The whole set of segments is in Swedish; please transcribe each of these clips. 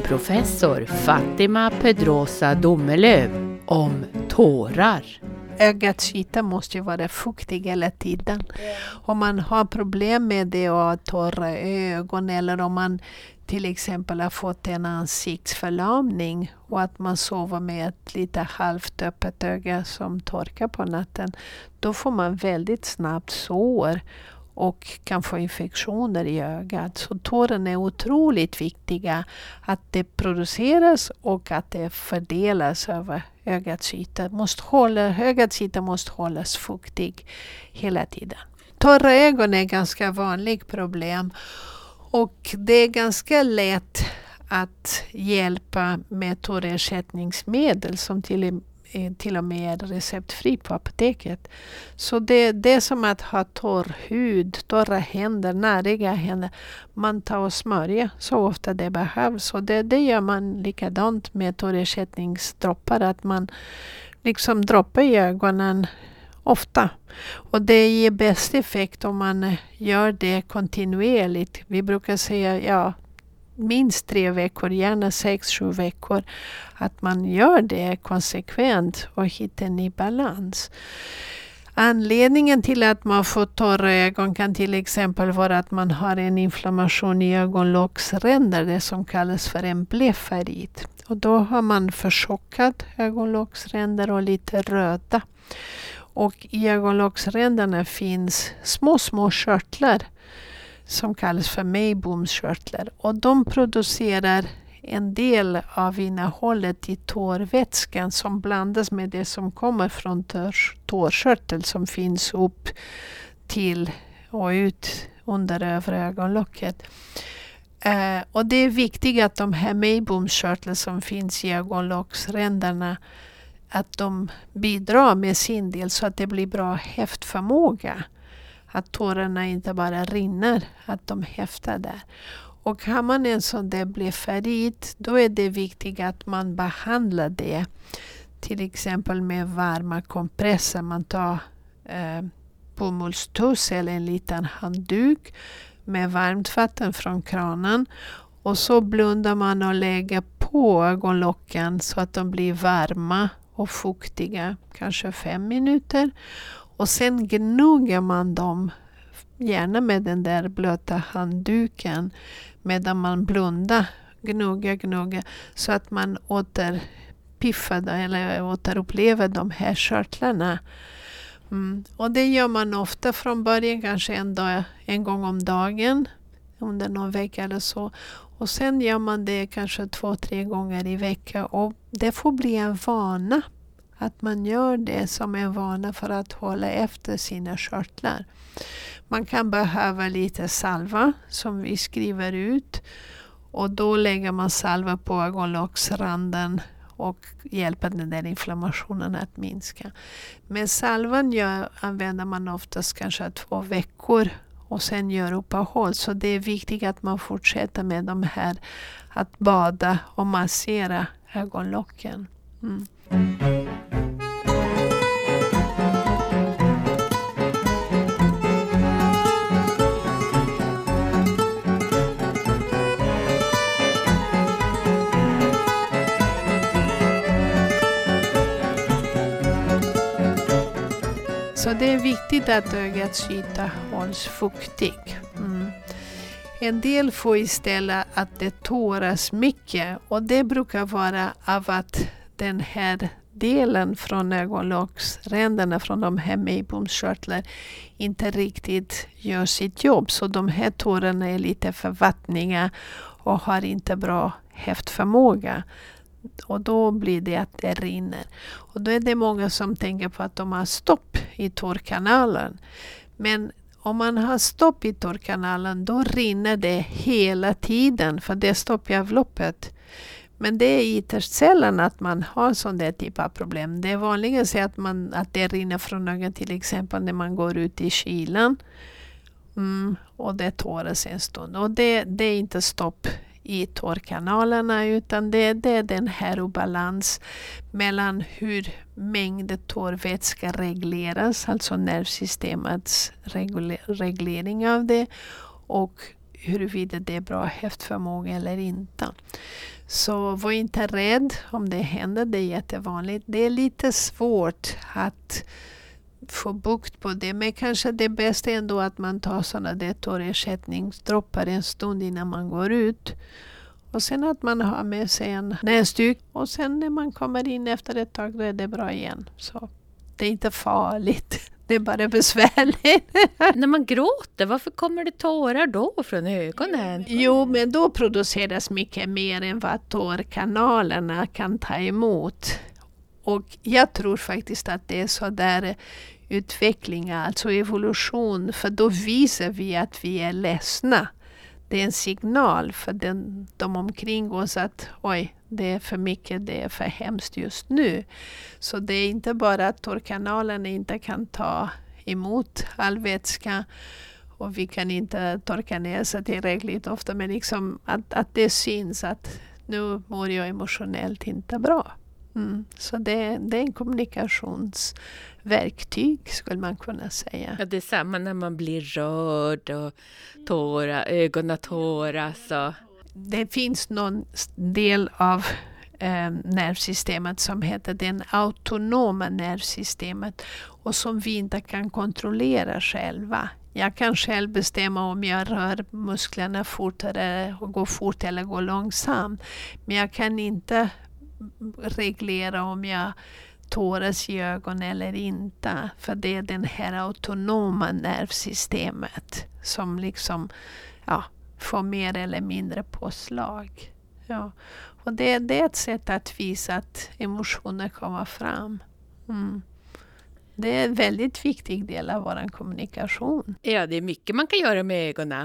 professor Fatima Pedrosa Domelöv om tårar. Ögats yta måste ju vara fuktig hela tiden. Om man har problem med det och har torra ögon, eller om man till exempel har fått en ansiktsförlamning och att man sover med ett lite halvt öppet öga som torkar på natten, då får man väldigt snabbt sår och kan få infektioner i ögat. Så tårarna är otroligt viktiga, att det produceras och att det fördelas över ögats yta. Ögats yta måste hållas fuktig hela tiden. Torra ögon är ett ganska vanligt problem och det är ganska lätt att hjälpa med tårersättningsmedel som till och med är receptfri på apoteket. Så det är som att ha torr hud, torra händer, näriga händer. Man tar och smörjer så ofta det behövs. Och det gör man likadant med tårersättningsdroppar, att man liksom droppar i ögonen ofta. Och det ger bäst effekt om man gör det kontinuerligt. Vi brukar säga minst 3 veckor, gärna 6-7 veckor, att man gör det konsekvent och hittar en ny balans. Anledningen till att man får torra ögon kan till exempel vara att man har en inflammation i ögonlocksränder, det som kallas för en blefarit. Och då har man förtjockat ögonlocksränder och lite röda. Och i ögonlocksränderna finns små körtlar som kallas för Meibomskörtlar, och de producerar en del av innehållet i tårvätskan som blandas med det som kommer från tårkörtel som finns upp till och ut under övre ögonlocket. Och det är viktigt att de här Meibomskörtlar som finns i ögonlocksränderna, att de bidrar med sin del så att det blir bra häftförmåga. Att tårarna inte bara rinner, att de häftar där. Och har man en sån där blefarit, då är det viktigt att man behandlar det. Till exempel med varma kompresser. Man tar bomullstuss eller en liten handduk med varmt vatten från kranen. Och så blundar man och lägger på ögonlocken så att de blir varma och fuktiga. Kanske 5 minuter. Och sen gnuggar man dem, gärna med den där blöta handduken, medan man blundar, gnuggar, så att man återupplever de här körtlarna. Och det gör man ofta från början, kanske en gång om dagen, under någon vecka eller så. Och sen gör man det kanske 2-3 gånger i veckan, och det får bli en vana. Att man gör det som en vana för att hålla efter sina körtlar. Man kan behöva lite salva som vi skriver ut. Och då lägger man salva på ögonlocksranden och hjälper den där inflammationen att minska. Men salvan använder man oftast kanske 2 veckor och sen gör uppehåll. Så det är viktigt att man fortsätter med de här, att bada och massera ögonlocken. Så det är viktigt att ögats yta hålls fuktig. En del får istället att det tåras mycket, och det brukar vara av att den här delen från ögonlocksränderna, från de här Meibomskörtlar, inte riktigt gör sitt jobb. Så de här tårarna är lite för vattniga och har inte bra häftförmåga. Och då blir det att det rinner. Och då är det många som tänker på att de har stopp i tårkanalen. Men om man har stopp i tårkanalen, då rinner det hela tiden, för det är stopp i avloppet. Men det är ytterst sällan att man har sån där typ av problem. Det är vanligen så att det rinner från ögat, till exempel när man går ut i kylan. Och det tåras en stund. Och det är inte stopp i tårkanalerna, utan det är den här obalans mellan hur mängden tårvätska regleras, alltså nervsystemets reglering av det, och huruvida det är bra häftförmåga eller inte. Så var inte rädd om det händer, det är jättevanligt. Det är lite svårt att få bukt på det, men kanske det bästa är ändå att man tar sådana där tårersättningsdroppar en stund innan man går ut. Och sen att man har med sig en näsduk och sen när man kommer in efter ett tag då är det bra igen. Så det är inte farligt, det är bara besvärligt. När man gråter, varför kommer det tårar då från ögonen? Jo, men då produceras mycket mer än vad tårkanalerna kan ta emot. Och jag tror faktiskt att det är så där utveckling, alltså evolution, för då visar vi att vi är ledsna. Det är en signal för de omkring oss att oj, det är för mycket, det är för hemskt just nu. Så det är inte bara att tårkanalerna inte kan ta emot all vätska och vi kan inte torka ner sig tillräckligt ofta, men liksom att det syns att nu mår jag emotionellt inte bra. Så det är en kommunikationsverktyg skulle man kunna säga. Ja, det är samma när man blir rörd och ögonen tåras. Det finns någon del av nervsystemet som heter det autonoma nervsystemet och som vi inte kan kontrollera själva. Jag kan själv bestämma om jag rör musklerna fortare och går fort eller går långsamt. Men jag kan inte reglera om jag tåras i ögon eller inte. För det är den här autonoma nervsystemet som liksom får mer eller mindre påslag. Ja. Och det är ett sätt att visa att emotioner kommer fram. Det är en väldigt viktig del av vår kommunikation. Ja, det är mycket man kan göra med ögonen.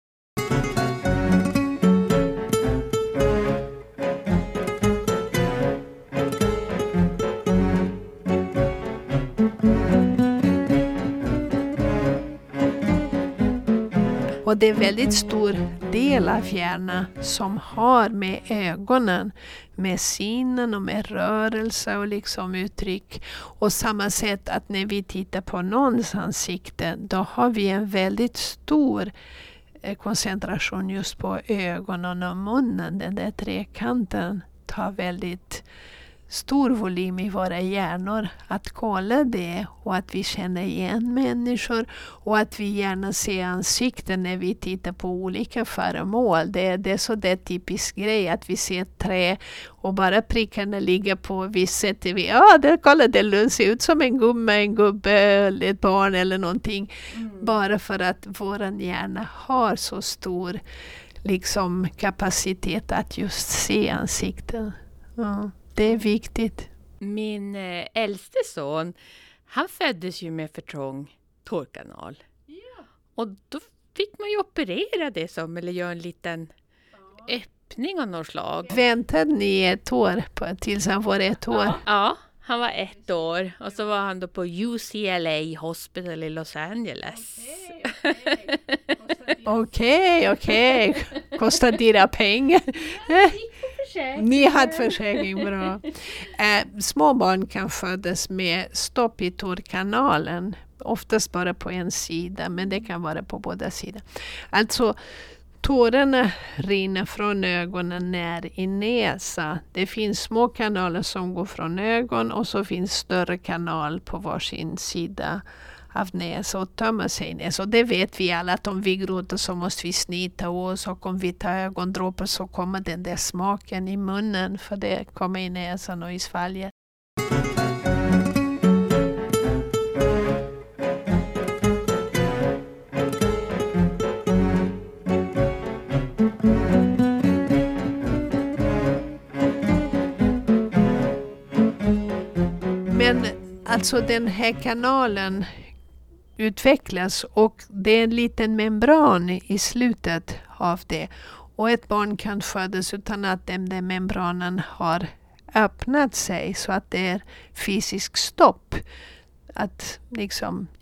Och det är väldigt stor del av hjärnan som har med ögonen, med sinnen och med rörelse och liksom uttryck. Och samma sätt att när vi tittar på någons ansikte, då har vi en väldigt stor koncentration just på ögonen och munnen. Den där trekanten tar väldigt stor volym i våra hjärnor att kolla det och att vi känner igen människor och att vi gärna ser ansikten när vi tittar på olika föremål. Det är så det typisk grej att vi ser ett trä och bara prickarna ligger på visst sätt. Kolla det ser ut som en gubbe eller ett barn eller någonting. Bara för att våran hjärna har så stor liksom kapacitet att just se ansikten. Ja. Det är viktigt. Min äldste son, han föddes ju med för trång tårkanal. Ja. Och då fick man ju operera det eller göra en liten öppning av något slag. Väntade ni ett år tills han var 1 år? Ja, han var 1 år. Och så var han då på UCLA Hospital i Los Angeles. Okej. Kostar dina pengar? Ni hade försäkring, bra. Små barn kan födas med stopp i tårkanalen. Oftast bara på en sida, men det kan vara på båda sidor. Alltså, tårarna rinner från ögonen ner i näsa. Det finns små kanaler som går från ögon och så finns större kanal på varsin sida av näsa och tömma sig näsa. Och det vet vi alla att om vi gråter så måste vi snita oss och om vi tar ögondroppar så kommer den där smaken i munnen för det kommer i näsan och i svalget. Men alltså den här kanalen utvecklas och det är en liten membran i slutet av det. Och ett barn kan födas utan att den där membranen har öppnat sig så att det är fysisk stopp. Att liksom,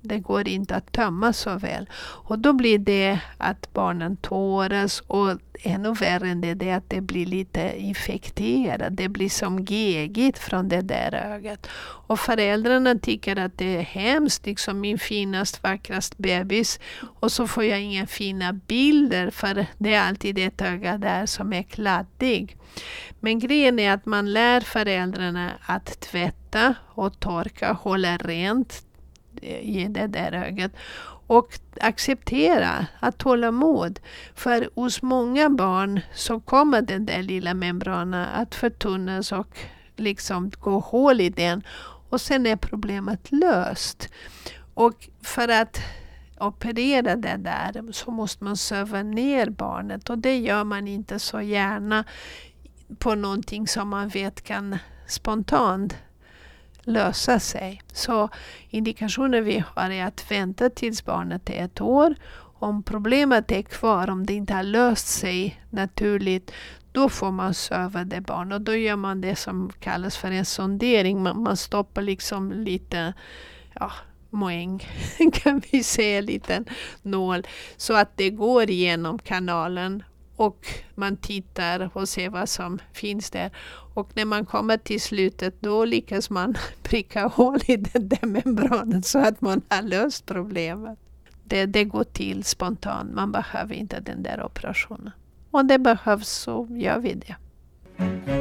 Det går inte att tömma så väl. Och då blir det att barnen tåras, och ännu värre än det är att det blir lite infekterat. Det blir som gegigt från det där ögat. Och föräldrarna tycker att det är hemskt, liksom min finast, vackrast bebis. Och så får jag inga fina bilder, för det är alltid ett öga där som är kladdig. Men grejen är att man lär föräldrarna att tvätta och torka, hålla rent i det där ögat och acceptera att hålla mod. För hos många barn så kommer den där lilla membranen att förtunnas och liksom gå hål i den, och sen är problemet löst. Och för att operera det där så måste man söva ner barnet, och det gör man inte så gärna på någonting som man vet kan spontant lösa sig. Så indikationer vi har är att vänta tills barnet är 1 år. Om problemet är kvar, om det inte har löst sig naturligt, då får man söva det barn. Och då gör man det som kallas för en sondering. Man stoppar liksom lite moäng, kan vi säga, en liten nål, så att det går igenom kanalen. Och man tittar och ser vad som finns där. Och när man kommer till slutet, då lyckas man pricka hål i den där membranen så att man har löst problemet. Det går till spontant. Man behöver inte den där operationen. Om det behövs så gör vi det.